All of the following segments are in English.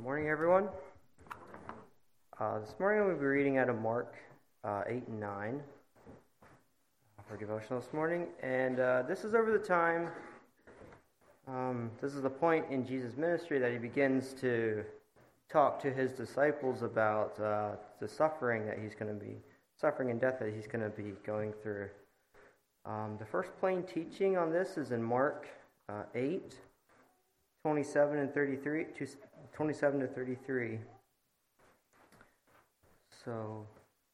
Morning, everyone. This morning we'll be reading out of Mark 8 and 9 for devotional this morning. And this is over the time, this is the point in Jesus' ministry that he begins to talk to his disciples about the suffering and death that he's going to be going through. The first plain teaching on this is in Mark 8, 27 to 33. So,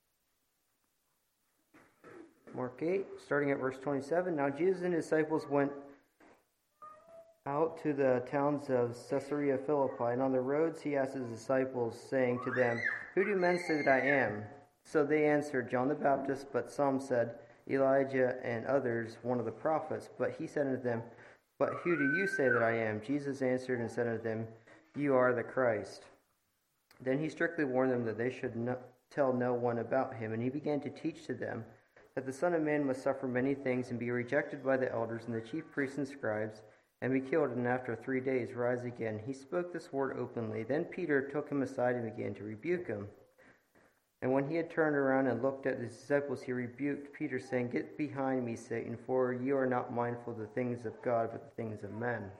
Mark 8, starting at verse 27. Now Jesus and his disciples went out to the towns of Caesarea Philippi, and on the roads he asked his disciples, saying to them, "Who do men say that I am?" So they answered, "John the Baptist," but some said, "Elijah," and others, "one of the prophets." But he said unto them, "But who do you say that I am?" Jesus answered and said unto them, "You are the Christ." Then he strictly warned them that they should tell no one about him, and he began to teach to them that the Son of Man must suffer many things and be rejected by the elders and the chief priests and scribes, and be killed, and after 3 days rise again. He spoke this word openly. Then Peter took him aside and began to rebuke him. And when he had turned around and looked at his disciples, he rebuked Peter, saying, "Get behind me, Satan, for you are not mindful of the things of God, but the things of men."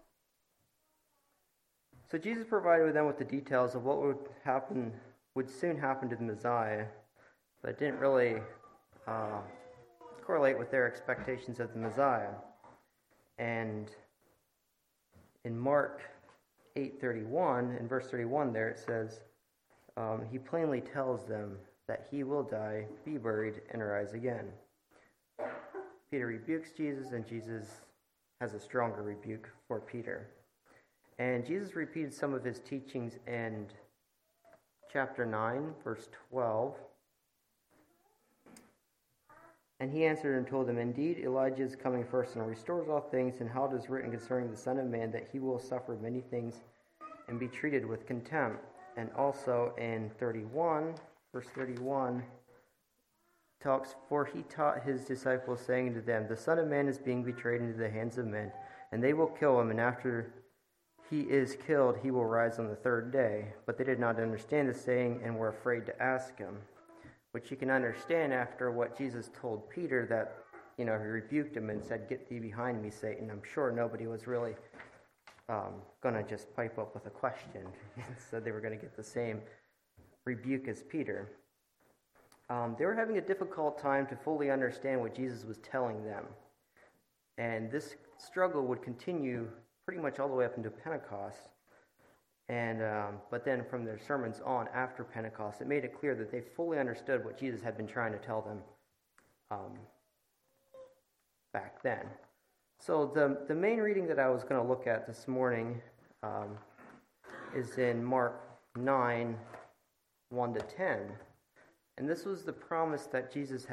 So Jesus provided them with the details of what would soon happen to the Messiah, but it didn't really correlate with their expectations of the Messiah. And in Mark 8:31, in verse 31 there, it says, he plainly tells them that he will die, be buried, and rise again. Peter rebukes Jesus, and Jesus has a stronger rebuke for Peter. And Jesus repeated some of his teachings in chapter 9, verse 12. And he answered and told them, "Indeed, Elijah is coming first and restores all things, and how it is written concerning the Son of Man, that he will suffer many things and be treated with contempt." And also in 31, verse 31, for he taught his disciples, saying to them, "The Son of Man is being betrayed into the hands of men, and they will kill him, and after he is killed, he will rise on the third day." But they did not understand the saying and were afraid to ask him, which you can understand after what Jesus told Peter, that, he rebuked him and said, "Get thee behind me, Satan." I'm sure nobody was really going to just pipe up with a question. So they were going to get the same rebuke as Peter. They were having a difficult time to fully understand what Jesus was telling them. And this struggle would continue pretty much all the way up into Pentecost. And but then from their sermons on after Pentecost, it made it clear that they fully understood what Jesus had been trying to tell them back then. So the main reading that I was going to look at this morning is in Mark 9, 1 to 10. And this was the promise that Jesus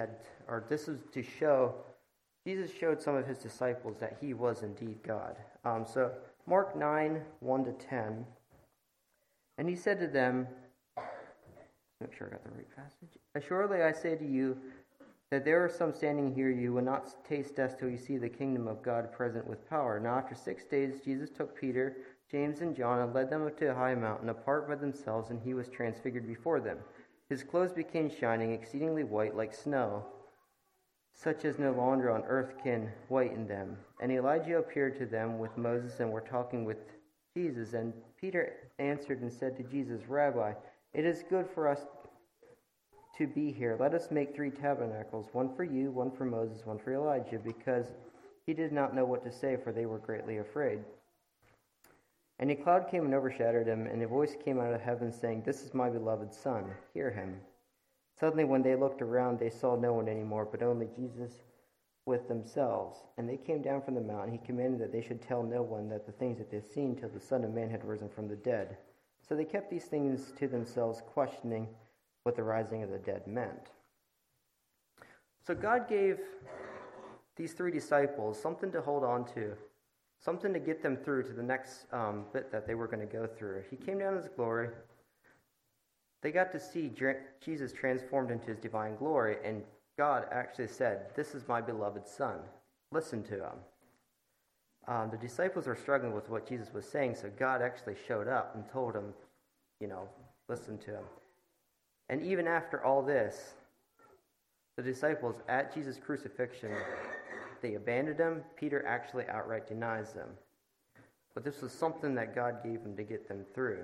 showed some of his disciples that he was indeed God. So Mark 9, 1 to 10. And he said to them, make sure I got the right passage. "Assuredly I say to you that there are some standing here you will not taste death till you see the kingdom of God present with power." Now after 6 days Jesus took Peter, James, and John and led them up to a high mountain apart by themselves, and he was transfigured before them. His clothes became shining, exceedingly white like snow, such as no launder on earth can whiten them. And Elijah appeared to them with Moses and were talking with Jesus. And Peter answered and said to Jesus, "Rabbi, it is good for us to be here. Let us make 3 tabernacles, one for you, one for Moses, one for Elijah," because he did not know what to say, for they were greatly afraid. And a cloud came and overshadowed him, and a voice came out of heaven saying, "This is my beloved Son, hear him." Suddenly when they looked around, they saw no one anymore, but only Jesus with themselves. And they came down from the mountain. He commanded that they should tell no one that the things that they had seen till the Son of Man had risen from the dead. So they kept these things to themselves, questioning what the rising of the dead meant. So God gave these 3 disciples something to hold on to, something to get them through to the next bit that they were going to go through. He came down in his glory. They got to see Jesus transformed into his divine glory, and God actually said, "This is my beloved Son. Listen to him." The disciples were struggling with what Jesus was saying, so God actually showed up and told them listen to him. And even after all this, the disciples at Jesus' crucifixion, they abandoned him. Peter actually outright denies them. But this was something that God gave him to get them through.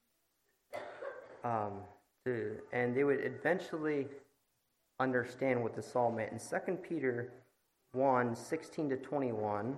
And they would eventually understand what this all meant. In 2 Peter 1, 16 to 21,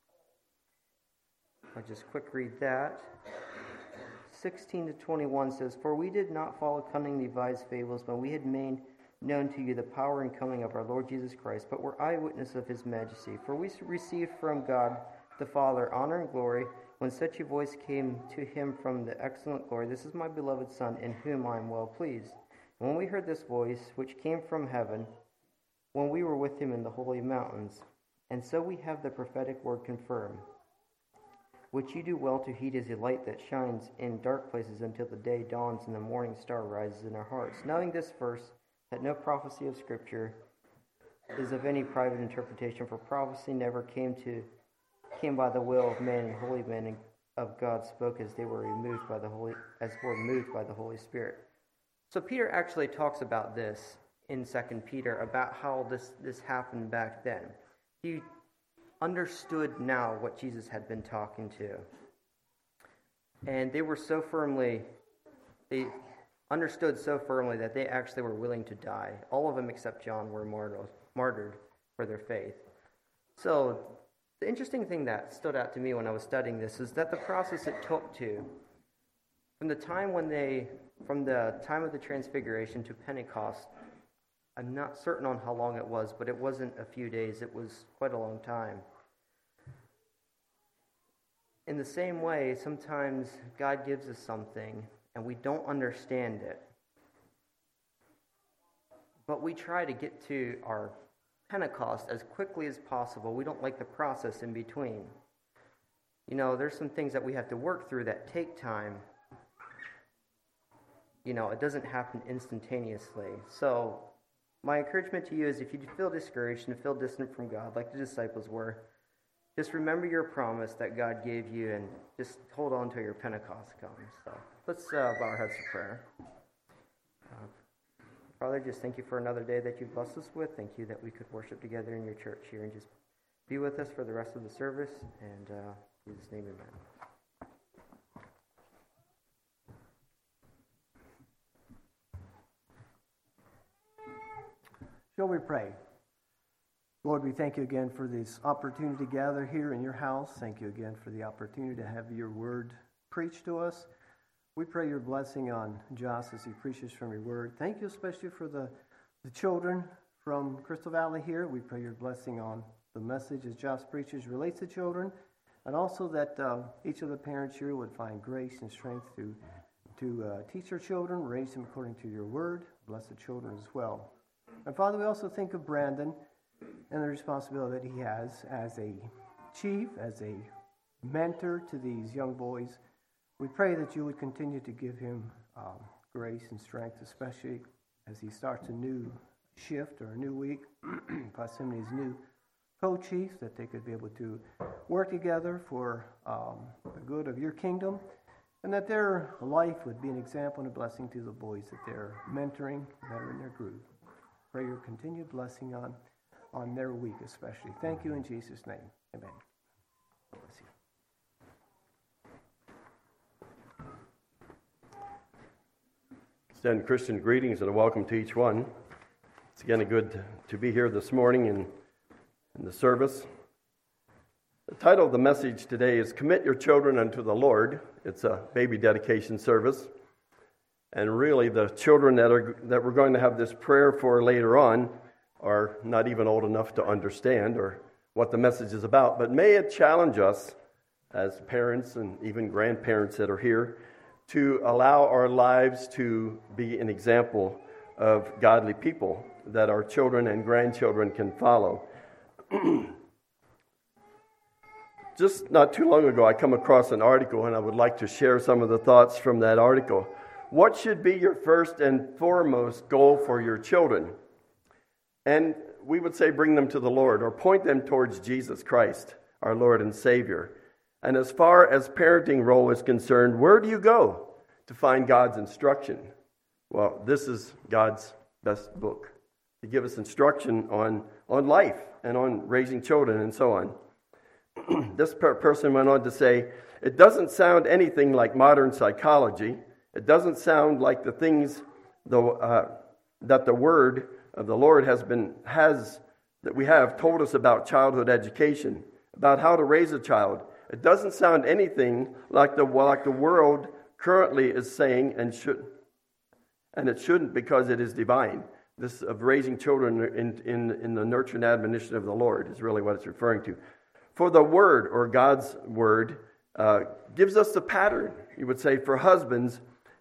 I'll just quick read that. 16 to 21 says, "For we did not follow cunningly devised fables, but we had made known to you the power and coming of our Lord Jesus Christ, but were eyewitnesses of his majesty. For we received from God the Father honor and glory, when such a voice came to him from the excellent glory, 'This is my beloved Son, in whom I am well pleased.' And when we heard this voice, which came from heaven, when we were with him in the holy mountains, and so we have the prophetic word confirmed, which you do well to heed as a light that shines in dark places until the day dawns and the morning star rises in our hearts. Knowing this first, that no prophecy of Scripture is of any private interpretation, for prophecy never came by the will of man, and holy men of God spoke as they were moved by the Holy Spirit." So Peter actually talks about this in 2 Peter, about how this happened back then. He understood now what Jesus had been talking to. And they understood so firmly that they actually were willing to die. All of them except John were martyred for their faith. So the interesting thing that stood out to me when I was studying this is that the process it took from the time of the Transfiguration to Pentecost, I'm not certain on how long it was, but it wasn't a few days, it was quite a long time. In the same way, sometimes God gives us something and we don't understand it. But we try to get to our Pentecost as quickly as possible. We don't like the process in between. There's some things that we have to work through that take time. It doesn't happen instantaneously. So my encouragement to you is, if you feel discouraged and feel distant from God, like the disciples were, just remember your promise that God gave you and just hold on till your Pentecost comes. So let's bow our heads for prayer. Father, just thank you for another day that you've blessed us with. Thank you that we could worship together in your church here, and just be with us for the rest of the service. And in Jesus' name, amen. Shall we pray? Lord, we thank you again for this opportunity to gather here in your house. Thank you again for the opportunity to have your word preached to us. We pray your blessing on Josh as he preaches from your word. Thank you especially for the children from Crystal Valley here. We pray your blessing on the message as Josh preaches relates to children, and also that each of the parents here would find grace and strength to teach their children, raise them according to your word. Bless the children as well. And Father, we also think of Brandon and the responsibility that he has as a chief, as a mentor to these young boys. We pray that you would continue to give him grace and strength, especially as he starts a new shift or a new week, plus him and his new co-chief, that they could be able to work together for the good of your kingdom, and that their life would be an example and a blessing to the boys that they're mentoring, that are in their group. Pray your continued blessing on their week especially. Thank you in Jesus' name. Amen. Bless you. Extend Christian greetings and a welcome to each one. It's again good to be here this morning in the service. The title of the message today is Commit Your Children Unto the Lord. It's a baby dedication service. And really the children that we're going to have this prayer for later on are not even old enough to understand or what the message is about. But may it challenge us as parents and even grandparents that are here to allow our lives to be an example of godly people that our children and grandchildren can follow. Just not too long ago, I come across an article, and I would like to share some of the thoughts from that article. What should be your first and foremost goal for your children? And we would say bring them to the Lord, or point them towards Jesus Christ, our Lord and Savior. And as far as parenting role is concerned, where do you go to find God's instruction? Well, this is God's best book to give us instruction on life and on raising children and so on. This person went on to say, it doesn't sound anything like modern psychology. It doesn't sound like the things that the Word of the Lord that we have told us about childhood education, about how to raise a child. It doesn't sound anything like the world currently is saying, and it shouldn't, because it is divine. This of raising children in the nurture and admonition of the Lord is really what it's referring to. For the Word, or God's Word, gives us the pattern, you would say, for husbands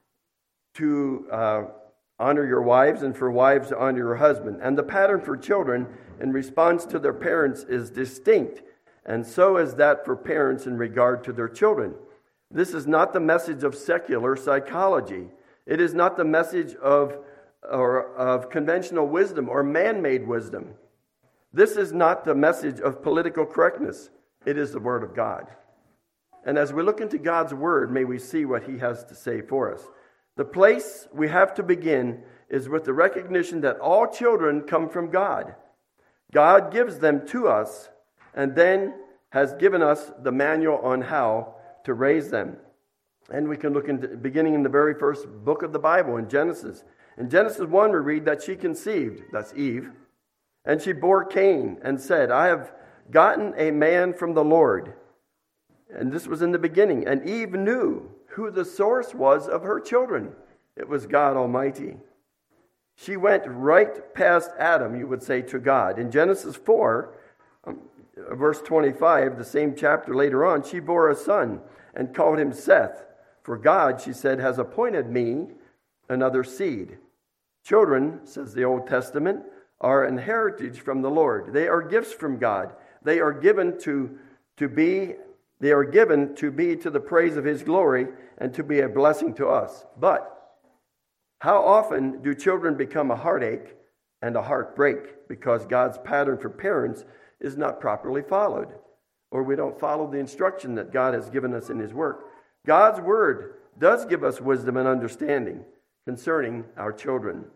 to honor your wives, and for wives to honor your husband. And the pattern for children in response to their parents is distinct, and so is that for parents in regard to their children. This is not the message of secular psychology. It is not the message of conventional wisdom or man-made wisdom. This is not the message of political correctness. It is the Word of God. And as we look into God's Word, may we see what He has to say for us. The place we have to begin is with the recognition that all children come from God. God gives them to us and then has given us the manual on how to raise them. And we can look into beginning in the very first book of the Bible, in Genesis. In Genesis 1 we read that she conceived, that's Eve, and she bore Cain and said, I have gotten a man from the Lord. And this was in the beginning. And Eve knew who the source was of her children. It was God Almighty. She went right past Adam, you would say, to God. In Genesis 4, verse 25, the same chapter later on, she bore a son and called him Seth. For God, she said, has appointed me another seed. Children, says the Old Testament, are an heritage from the Lord. They are gifts from God. They are given to be to the praise of His glory and to be a blessing to us. But how often do children become a heartache and a heartbreak because God's pattern for parents is not properly followed, or we don't follow the instruction that God has given us in His work? God's Word does give us wisdom and understanding concerning our children.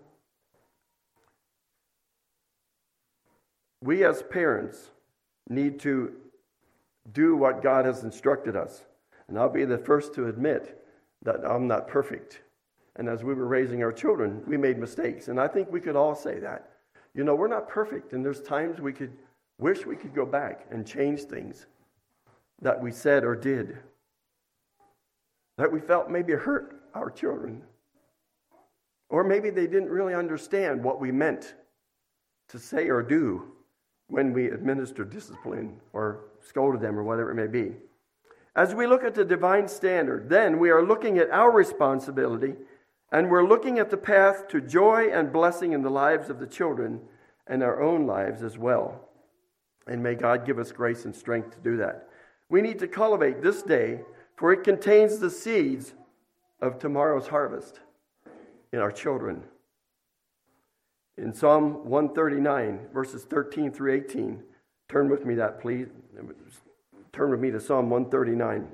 We as parents need to do what God has instructed us. And I'll be the first to admit that I'm not perfect. And as we were raising our children, we made mistakes. And I think we could all say that. You know, we're not perfect. And there's times we could wish we could go back and change things that we said or did, that we felt maybe hurt our children. Or maybe they didn't really understand what we meant to say or do when we administered discipline or scolded them or whatever it may be. As we look at the divine standard, then we are looking at our responsibility, and we're looking at the path to joy and blessing in the lives of the children and our own lives as well. And may God give us grace and strength to do that. We need to cultivate this day, for it contains the seeds of tomorrow's harvest in our children. In Psalm 139, verses 13 through 18, turn with me that, please. Turn with me to Psalm 139.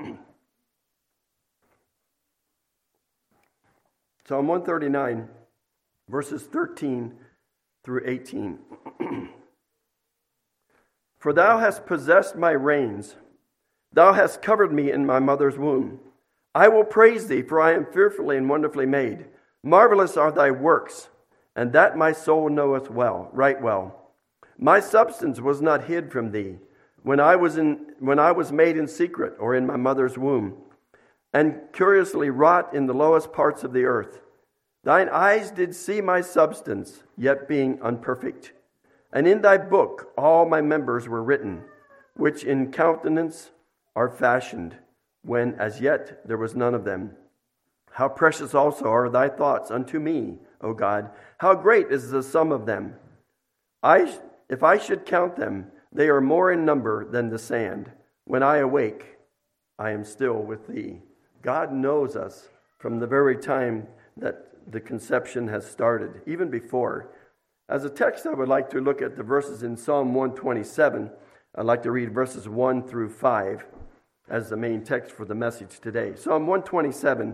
Psalm 139, verses 13 through 18. For thou hast possessed my reins. Thou hast covered me in my mother's womb. I will praise thee, for I am fearfully and wonderfully made. Marvelous are thy works, and that my soul knoweth well, right well. My substance was not hid from thee, when I was made in secret, or in my mother's womb, and curiously wrought in the lowest parts of the earth. Thine eyes did see my substance, yet being unperfect. And in thy book all my members were written, which in countenance are fashioned, when as yet there was none of them. How precious also are thy thoughts unto me, O God! How great is the sum of them! If I should count them, they are more in number than the sand. When I awake, I am still with thee. God knows us from the very time that the conception has started, even before. As a text, I would like to look at the verses in Psalm 127. I'd like to read verses 1 through 5 as the main text for the message today. Psalm 127,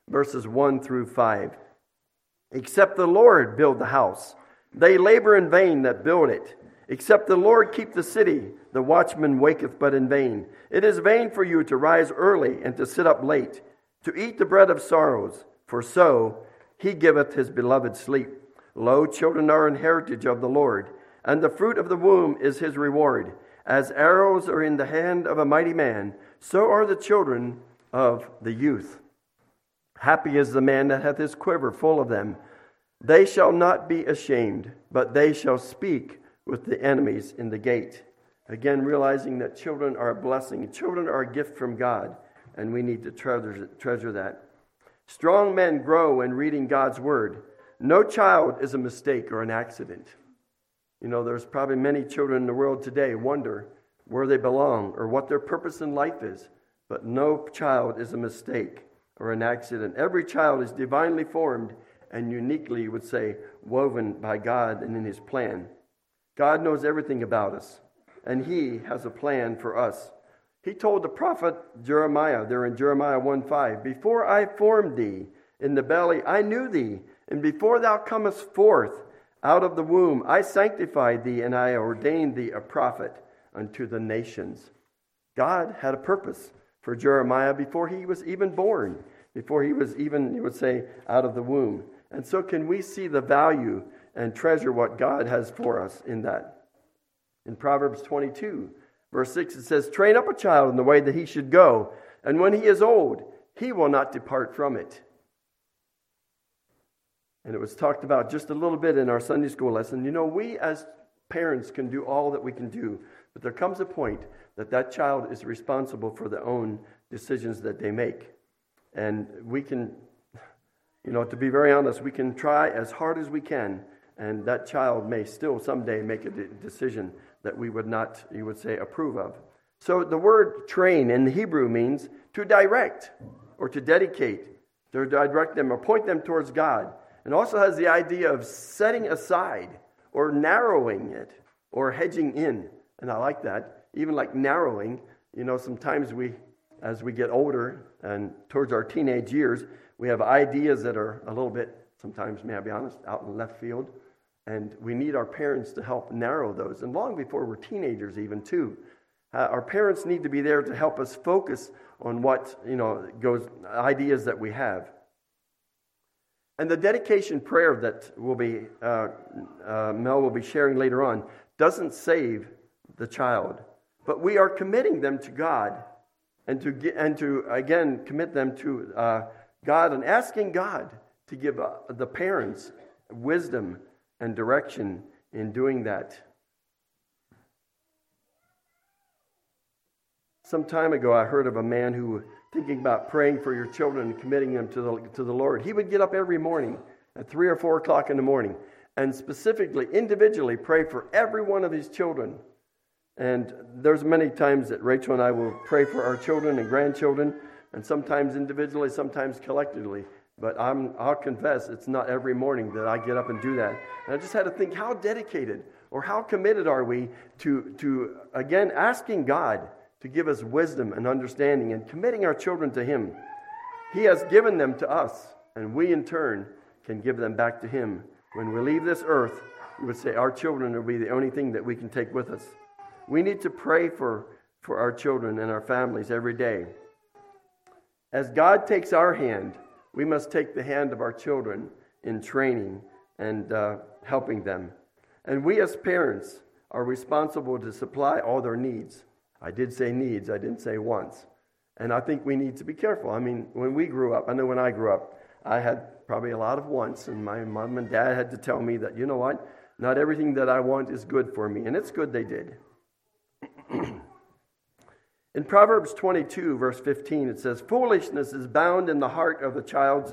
verses 1 through 5. Except the Lord build the house, they labor in vain that build it. Except the Lord keep the city, the watchman waketh but in vain. It is vain for you to rise early and to sit up late, to eat the bread of sorrows, for so he giveth his beloved sleep. Lo, children are an heritage of the Lord, and the fruit of the womb is his reward. As arrows are in the hand of a mighty man, so are the children of the youth. Happy is the man that hath his quiver full of them. They shall not be ashamed, but they shall speak with the enemies in the gate. Again, realizing that children are a blessing. Children are a gift from God, and we need to treasure that. Strong men grow when reading God's word. No child is a mistake or an accident. You know, there's probably many children in the world today wonder where they belong or what their purpose in life is. But no child is a mistake or an accident. Every child is divinely formed and uniquely, you would say, woven by God and in his plan. God knows everything about us, and he has a plan for us. He told the prophet Jeremiah, there in Jeremiah 1:5, before I formed thee in the belly, I knew thee, and before thou comest forth out of the womb, I sanctified thee, and I ordained thee a prophet unto the nations. God had a purpose for Jeremiah before he was even born, before he was even, you would say, out of the womb. And so can we see the value and treasure what God has for us in that? In Proverbs 22, verse 6, it says, train up a child in the way that he should go, and when he is old, he will not depart from it. And it was talked about just a little bit in our Sunday school lesson. You know, we as parents can do all that we can do, but there comes a point that that child is responsible for their own decisions that they make. And we can, you know, to be very honest, we can try as hard as we can, and that child may still someday make a decision that we would not, you would say, approve of. So the word train in the Hebrew means to direct or to dedicate, to direct them or point them towards God. And also has the idea of setting aside or narrowing it or hedging in. And I like that. Even like narrowing, you know, sometimes we, as we get older and towards our teenage years, we have ideas that are a little bit, sometimes, may I be honest, out in left field. And we need our parents to help narrow those. And long before we're teenagers even too. Our parents need to be there to help us focus on what, you know, ideas that we have. And the dedication prayer that Mel will be sharing later on doesn't save the child, but we are committing them to God, and to again commit them to God and asking God to give the parents wisdom and direction in doing that. Some time ago, I heard of a man who, thinking about praying for your children and committing them to the Lord, he would get up every morning at 3 or 4 o'clock in the morning and specifically, individually pray for every one of his children. And there's many times that Rachel and I will pray for our children and grandchildren, and sometimes individually, sometimes collectively. But I'll confess, it's not every morning that I get up and do that. And I just had to think, how dedicated or how committed are we to again, asking God to give us wisdom and understanding and committing our children to him. He has given them to us, and we in turn can give them back to him. When we leave this earth, we would say our children will be the only thing that we can take with us. We need to pray for our children and our families every day. As God takes our hand, we must take the hand of our children in training and helping them. And we as parents are responsible to supply all their needs. I did say needs, I didn't say wants. And I think we need to be careful. I mean, when we grew up, I know when I grew up, I had probably a lot of wants, and my mom and dad had to tell me that, you know what, not everything that I want is good for me. And it's good they did. In Proverbs 22, verse 15, it says, foolishness is bound in the heart of a child,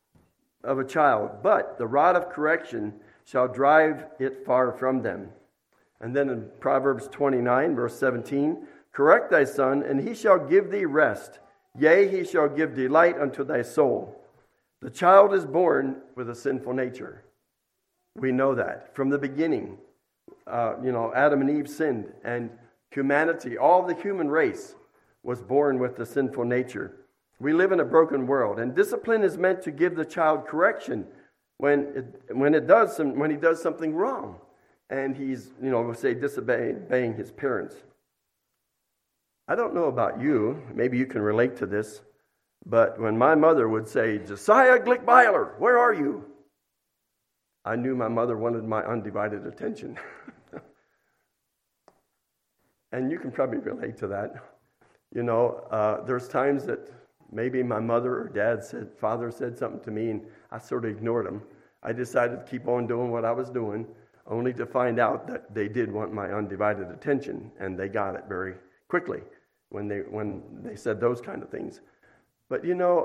but the rod of correction shall drive it far from them. And then in Proverbs 29, verse 17, correct thy son, and he shall give thee rest. Yea, he shall give delight unto thy soul. The child is born with a sinful nature. We know that from the beginning. Adam and Eve sinned, and humanity, all the human race, was born with the sinful nature. We live in a broken world, and discipline is meant to give the child correction when he does something wrong, and he's, we'll say, disobeying his parents. I don't know about you, maybe you can relate to this, but when my mother would say, "Josiah Glickbyler, where are you?" I knew my mother wanted my undivided attention. And you can probably relate to that. There's times that maybe my mother or father said something to me, and I sort of ignored them. I decided to keep on doing what I was doing, only to find out that they did want my undivided attention, and they got it very quickly when they said those kind of things. But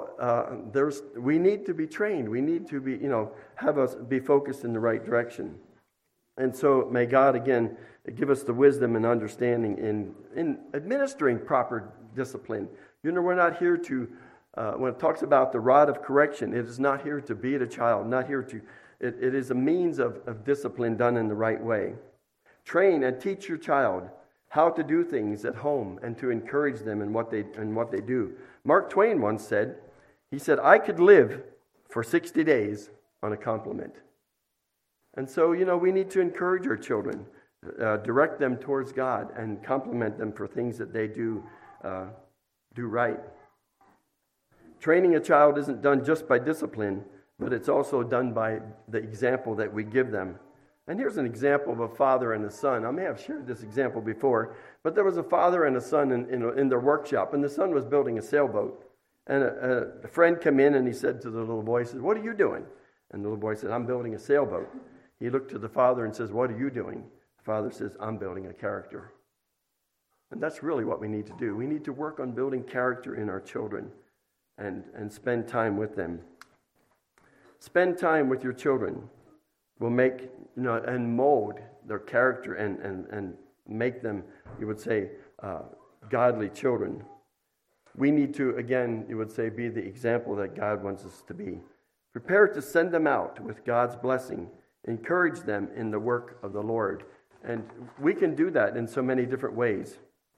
we need to be trained. We need to be, have us be focused in the right direction. And so may God again give us the wisdom and understanding in administering proper discipline. We're not here to, when it talks about the rod of correction, it is not here to beat a child, not here to, it is a means of discipline done in the right way. Train and teach your child how to do things at home and to encourage them in what they do. Mark Twain once said, "I could live for 60 days on a compliment." And so, we need to encourage our children, direct them towards God, and compliment them for things that they do right. Training a child isn't done just by discipline, but it's also done by the example that we give them. And here's an example of a father and a son. I may have shared this example before, but there was a father and a son in their workshop, and the son was building a sailboat. And a friend came in and he said to the little boy, he said, "What are you doing?" And the little boy said, "I'm building a sailboat." He looked to the father and says, "What are you doing?" The father says, "I'm building a character." And that's really what we need to do. We need to work on building character in our children and spend time with them. Spend time with your children will make, and mold their character and make them, you would say, godly children. We need to, again, you would say, be the example that God wants us to be. Prepare to send them out with God's blessing. Encourage them in the work of the Lord. And we can do that in so many different ways.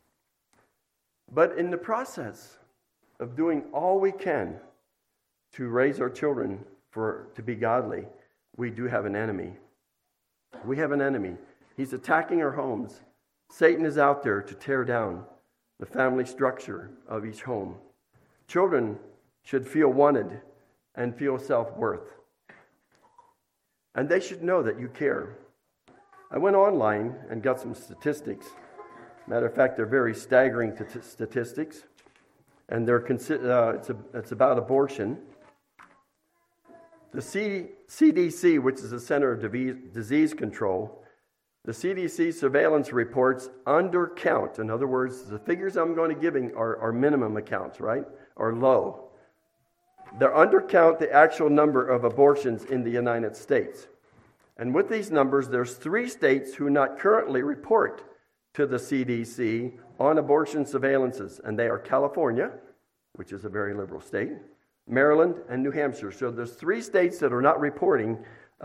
But in the process of doing all we can to raise our children to be godly, we do have an enemy. We have an enemy. He's attacking our homes. Satan is out there to tear down the family structure of each home. Children should feel wanted and feel self-worth. And they should know that you care. I went online and got some statistics. Matter of fact, they're very staggering statistics. And it's about abortion. The CDC, which is the Center of Disease Control, the CDC surveillance reports undercount. In other words, the figures I'm going to giving are minimum accounts, right? Or low. They undercount the actual number of abortions in the United States. And with these numbers, there's 3 states who not currently report to the CDC on abortion surveillances. And they are California, which is a very liberal state, Maryland, and New Hampshire. So there's 3 states that are not reporting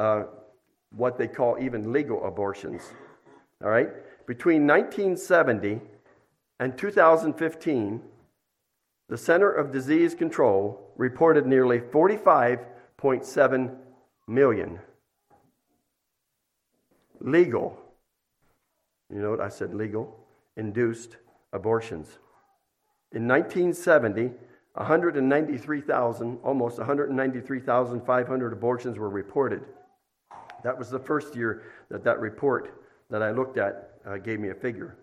what they call even legal abortions. All right? Between 1970 and 2015, the Center of Disease Control reported nearly 45.7 million legal, you know what I said, legal, induced abortions. In 1970, 193,000, almost 193,500 abortions were reported. That was the first year that report that I looked at gave me a figure.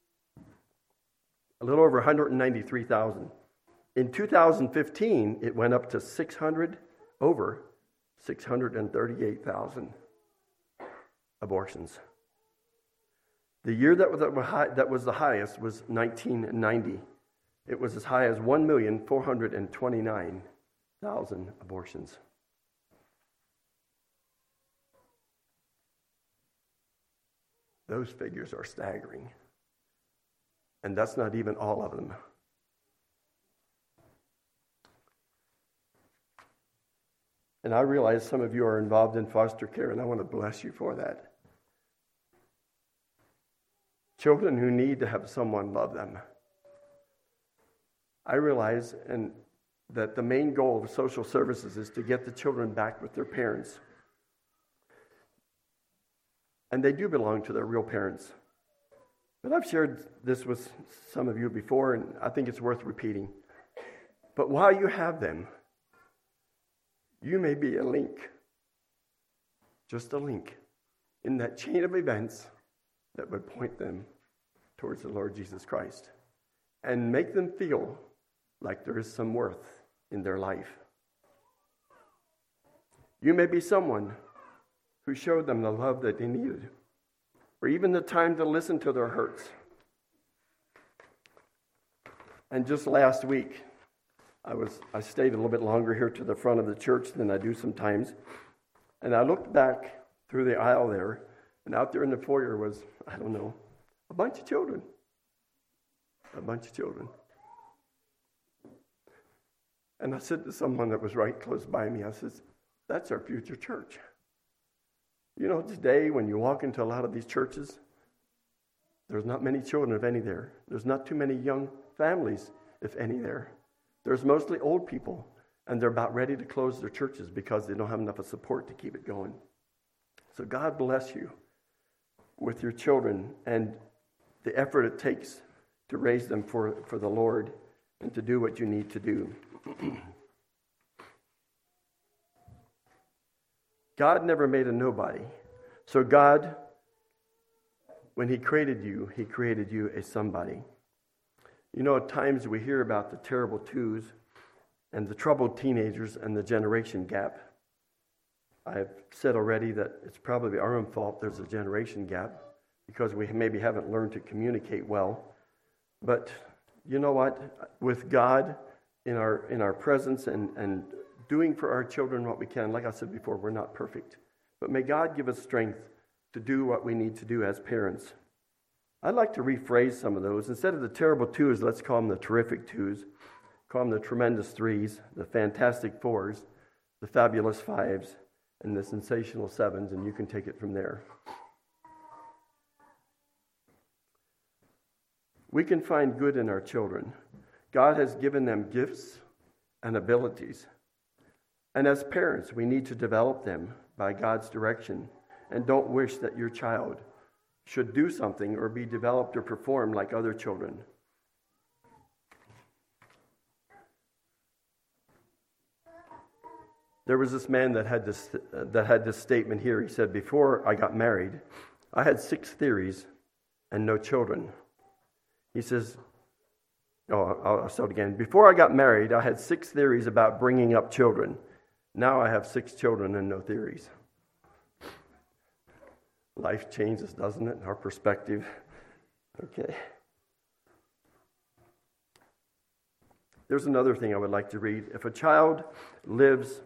A little over 193,000. In 2015, it went up to over 638,000 abortions. The year that was the highest was 1990. It was as high as 1,429,000 abortions. Those figures are staggering. And that's not even all of them. And I realize some of you are involved in foster care, and I want to bless you for that. Children who need to have someone love them. I realize, and that the main goal of social services is to get the children back with their parents. And they do belong to their real parents. But I've shared this with some of you before, and I think it's worth repeating. But while you have them, you may be a link, just a link, in that chain of events that would point them towards the Lord Jesus Christ and make them feel like there is some worth in their life. You may be someone who showed them the love that they needed, or even the time to listen to their hurts. And just last week, I stayed a little bit longer here to the front of the church than I do sometimes, and I looked back through the aisle there, and out there in the foyer was, I don't know, a bunch of children. A bunch of children. And I said to someone that was right close by me, I said, that's our future church. You know, today when you walk into a lot of these churches, there's not many children, if any, there. There's not too many young families, if any, there. There's mostly old people, and they're about ready to close their churches because they don't have enough of support to keep it going. So God bless you with your children and the effort it takes to raise them for the Lord and to do what you need to do. God never made a nobody. So God, when He created you a somebody. You know, at times we hear about the terrible twos and the troubled teenagers and the generation gap. I've said already that it's probably our own fault there's a generation gap because we maybe haven't learned to communicate well. But you know what? With God in our presence and doing for our children what we can, like I said before, we're not perfect. But may God give us strength to do what we need to do as parents. I'd like to rephrase some of those. Instead of the terrible twos, let's call them the terrific twos. Call them the tremendous threes, the fantastic fours, the fabulous fives, and the sensational sevens, and you can take it from there. We can find good in our children. God has given them gifts and abilities. And as parents, we need to develop them by God's direction. And don't wish that your child should do something or be developed or performed like other children. There was this man that had this statement here. He said, before I got married, I had 6 theories and no children. He says, I'll start again. Before I got married, I had 6 theories about bringing up children. Now I have 6 children and no theories. Life changes, doesn't it? Our perspective. Okay. There's another thing I would like to read. If a child lives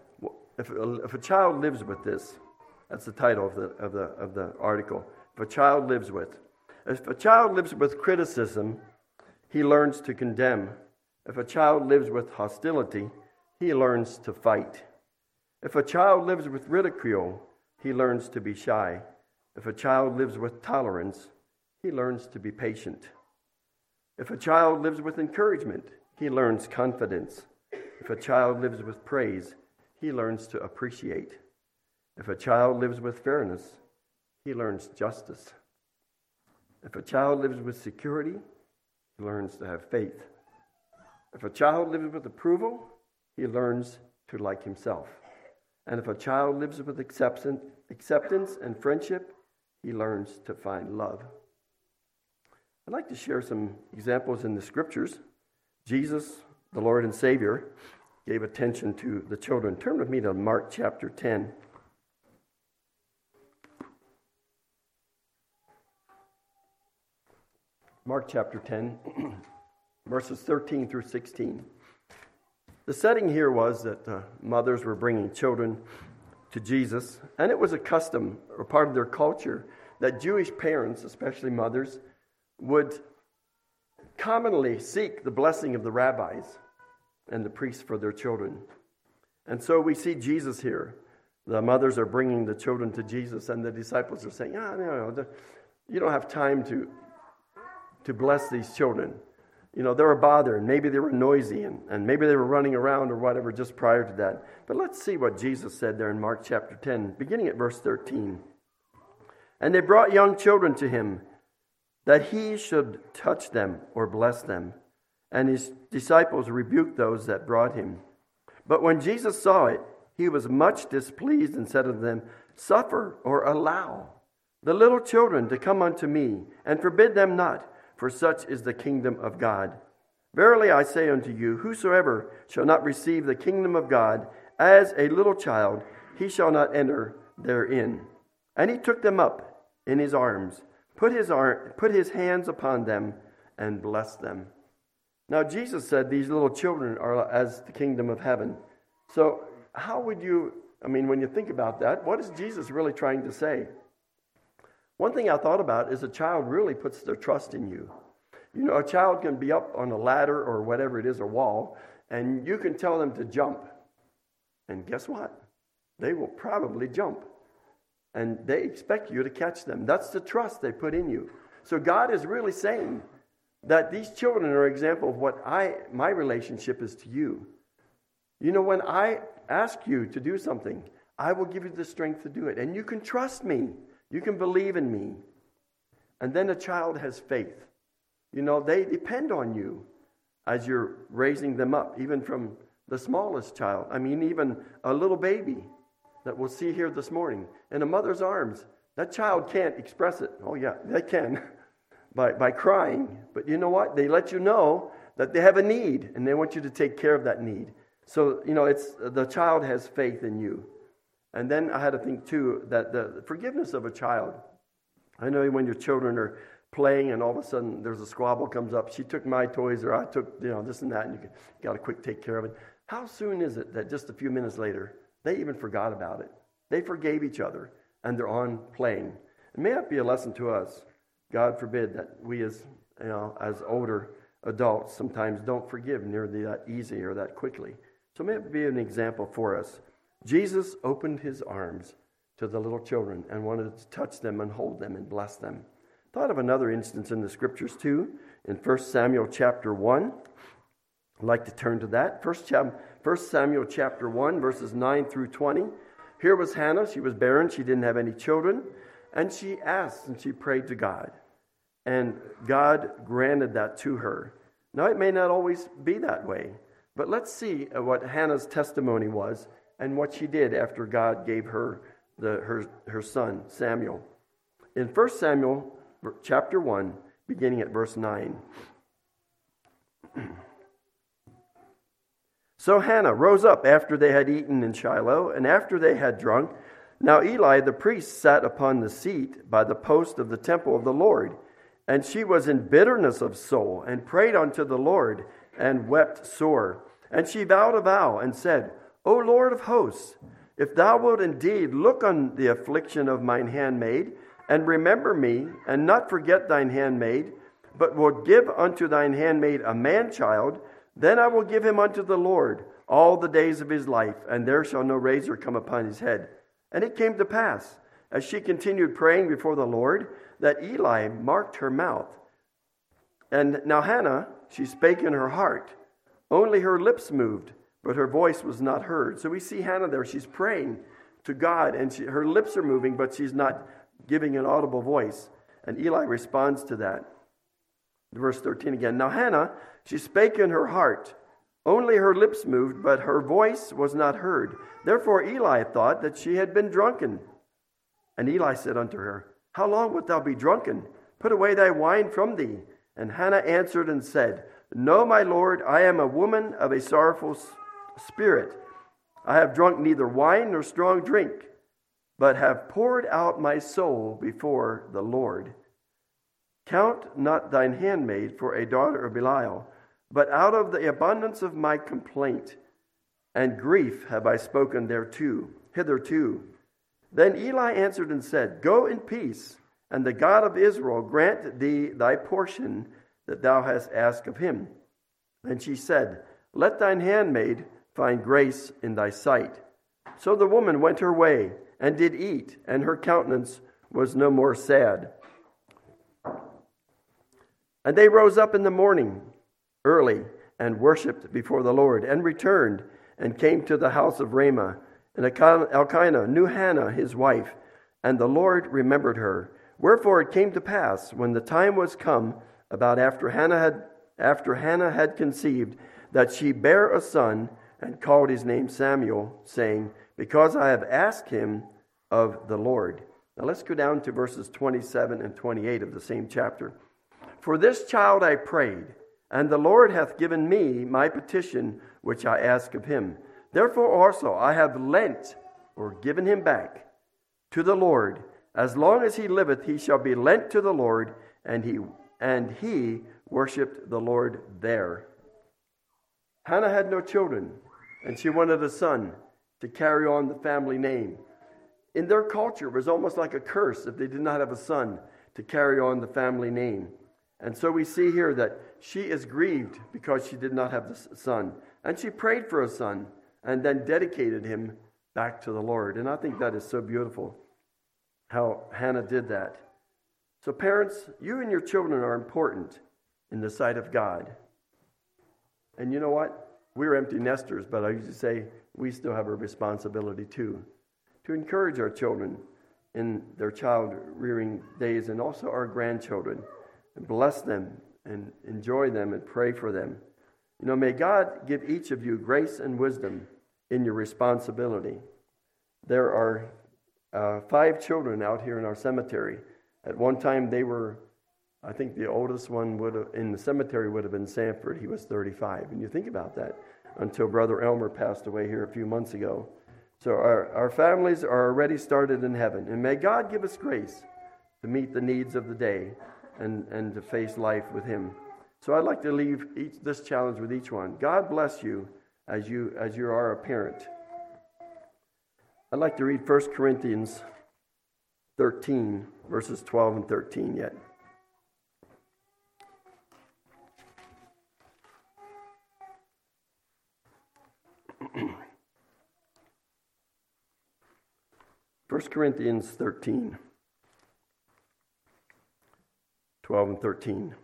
with this, that's the title of the article. If a child lives with criticism, he learns to condemn. If a child lives with hostility, he learns to fight. If a child lives with ridicule, he learns to be shy. If a child lives with tolerance, he learns to be patient. If a child lives with encouragement, he learns confidence. If a child lives with praise, he learns to appreciate. If a child lives with fairness, he learns justice. If a child lives with security, he learns to have faith. If a child lives with approval, he learns to like himself. And if a child lives with acceptance and friendship, he learns to find love. I'd like to share some examples in the scriptures. Jesus, the Lord and Savior, gave attention to the children. Turn with me to Mark chapter 10. Mark chapter 10, verses 13 through 16. The setting here was that mothers were bringing children to Jesus, and it was a custom or part of their culture that Jewish parents, especially mothers, would commonly seek the blessing of the rabbis and the priests for their children. And so we see Jesus here. The mothers are bringing the children to Jesus, and the disciples are saying, no, you don't have time to bless these children. they were bothering. Maybe they were noisy, and maybe they were running around or whatever just prior to that. But let's see what Jesus said there in Mark chapter 10, beginning at verse 13. And they brought young children to him, that he should touch them or bless them. And his disciples rebuked those that brought him. But when Jesus saw it, he was much displeased and said unto them, Suffer or allow the little children to come unto me, and forbid them not, for such is the kingdom of God. Verily I say unto you, whosoever shall not receive the kingdom of God as a little child, he shall not enter therein. And he took them up in his arms, put his hands upon them, and blessed them. Now Jesus said these little children are as the kingdom of heaven. So how would you, when you think about that, what is Jesus really trying to say? One thing I thought about is a child really puts their trust in you. A child can be up on a ladder or whatever it is, a wall, and you can tell them to jump. And guess what? They will probably jump. And they expect you to catch them. That's the trust they put in you. So God is really saying that these children are an example of what my relationship is to you. When I ask you to do something, I will give you the strength to do it. And you can trust me. You can believe in me. And then a child has faith. They depend on you as you're raising them up, even from the smallest child. Even a little baby that we'll see here this morning in a mother's arms. That child can't express it. Oh yeah, they can by crying. But you know what? They let you know that they have a need, and they want you to take care of that need. So, it's the child has faith in you. And then I had to think, too, that the forgiveness of a child. I know when your children are playing and all of a sudden there's a squabble comes up. She took my toys, or I took, this and that, and you got to quick take care of it. How soon is it that just a few minutes later, they even forgot about it? They forgave each other, and they're on playing. It may not be a lesson to us. God forbid that we as older adults sometimes don't forgive nearly that easy or that quickly. So may it be an example for us. Jesus opened his arms to the little children and wanted to touch them and hold them and bless them. Thought of another instance in the scriptures too, in 1 Samuel chapter 1. I'd like to turn to that. 1 Samuel chapter 1, verses 9 through 20. Here was Hannah. She was barren. She didn't have any children. And she asked and she prayed to God. And God granted that to her. Now, it may not always be that way. But let's see what Hannah's testimony was and what she did after God gave her her son, Samuel. In 1 Samuel chapter 1, beginning at verse 9. So Hannah rose up after they had eaten in Shiloh, and after they had drunk. Now Eli the priest sat upon the seat by the post of the temple of the Lord. And she was in bitterness of soul, and prayed unto the Lord, and wept sore. And she vowed a vow, and said, O Lord of hosts, if thou wilt indeed look on the affliction of mine handmaid, and remember me, and not forget thine handmaid, but wilt give unto thine handmaid a man-child, then I will give him unto the Lord all the days of his life, and there shall no razor come upon his head. And it came to pass, as she continued praying before the Lord, that Eli marked her mouth. And now Hannah, she spake in her heart. Only her lips moved, but her voice was not heard. So we see Hannah there. She's praying to God, and her lips are moving, but she's not giving an audible voice. And Eli responds to that. Verse 13 again. Now Hannah, she spake in her heart. Only her lips moved, but her voice was not heard. Therefore Eli thought that she had been drunken. And Eli said unto her, How long wilt thou be drunken? Put away thy wine from thee. And Hannah answered and said, No, my Lord, I am a woman of a sorrowful spirit. I have drunk neither wine nor strong drink, but have poured out my soul before the Lord. Count not thine handmaid for a daughter of Belial, but out of the abundance of my complaint and grief have I spoken hitherto. Then Eli answered and said, Go in peace, and the God of Israel grant thee thy portion that thou hast asked of him. And she said, Let thine handmaid find grace in thy sight. So the woman went her way, and did eat, and her countenance was no more sad. And they rose up in the morning, early and worshipped before the Lord, and returned and came to the house of Ramah. And Elkanah knew Hannah his wife, and the Lord remembered her. Wherefore it came to pass, when the time was come, about after Hannah had conceived, that she bare a son, and called his name Samuel, saying, Because I have asked him of the Lord. Now let's go down to verses 27 and 28 of the same chapter. For this child I prayed, and the Lord hath given me my petition which I ask of him. Therefore also I have lent, or given him back, to the Lord. As long as he liveth, he shall be lent to the Lord, and he worshipped the Lord there. Hannah had no children, and she wanted a son to carry on the family name. In their culture, it was almost like a curse if they did not have a son to carry on the family name. And so we see here that she is grieved because she did not have the son. And she prayed for a son and then dedicated him back to the Lord. And I think that is so beautiful how Hannah did that. So parents, you and your children are important in the sight of God. And you know what? We're empty nesters, but I used to say we still have a responsibility too, to encourage our children in their child rearing days, and also our grandchildren, and bless them and enjoy them and pray for them. You know, may God give each of you grace and wisdom in your responsibility. There are 5 children out here in our cemetery. At one time they were, I think the oldest one in the cemetery would have been Sanford. He was 35. And you think about that until Brother Elmer passed away here a few months ago. So our families are already started in heaven. And may God give us grace to meet the needs of the day and to face life with him. So I'd like to leave this challenge with each one. God bless you as you are a parent. I'd like to read 1 Corinthians 13, verses 12 and 13 yet. First Corinthians 13, 12 and 13.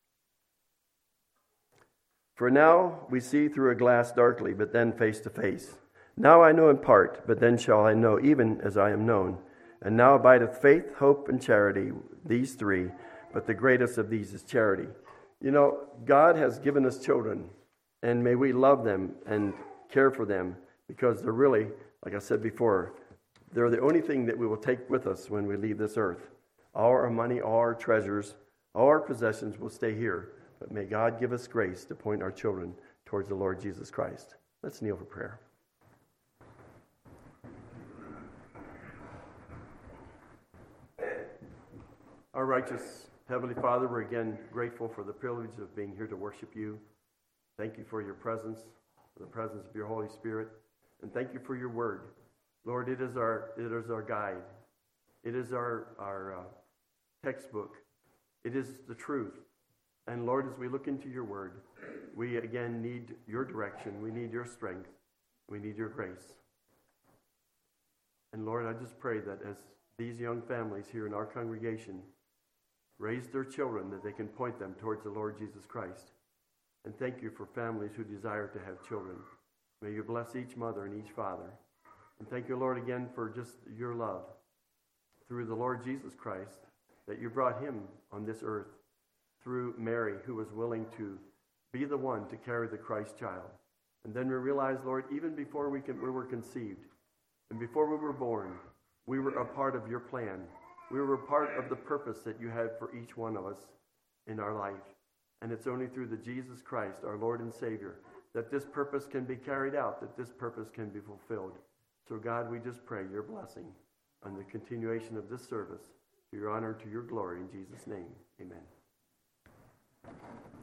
For now we see through a glass darkly, but then face to face. Now I know in part, but then shall I know even as I am known. And now abideth faith, hope, and charity, these 3, but the greatest of these is charity. You know, God has given us children, and may we love them and care for them, because they're really, like I said before, they're the only thing that we will take with us when we leave this earth. All our money, all our treasures, all our possessions will stay here. But may God give us grace to point our children towards the Lord Jesus Christ. Let's kneel for prayer. Our righteous Heavenly Father, we're again grateful for the privilege of being here to worship you. Thank you for your presence, for the presence of your Holy Spirit, and thank you for your word. Lord, it is our guide. It is our textbook. It is the truth. And Lord, as we look into your word, we again need your direction. We need your strength. We need your grace. And Lord, I just pray that as these young families here in our congregation raise their children, that they can point them towards the Lord Jesus Christ. And thank you for families who desire to have children. May you bless each mother and each father. And thank you, Lord, again for just your love through the Lord Jesus Christ, that you brought him on this earth through Mary, who was willing to be the one to carry the Christ child. And then we realized, Lord, even before we were conceived and before we were born, we were a part of your plan. We were a part of the purpose that you had for each one of us in our life. And it's only through the Jesus Christ, our Lord and Savior, that this purpose can be carried out, that this purpose can be fulfilled. So God, we just pray your blessing on the continuation of this service, to your honor and to your glory. In Jesus' name, amen.